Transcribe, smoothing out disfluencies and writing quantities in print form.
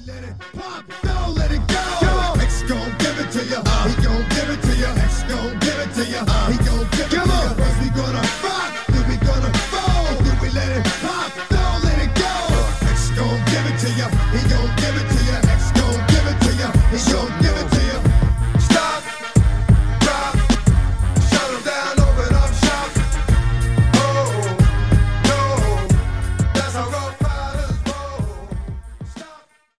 let it pop, don't let it go. X gon' give it to ya, he gon' give it to ya. X gon' give it to ya, he gon' give it to ya. First we gonna rock, then we gonna fold. Then we let it pop, don't let it go. X gon' give it to ya, he gon' give it to ya. X gon' give it to ya, he gon' give it to ya.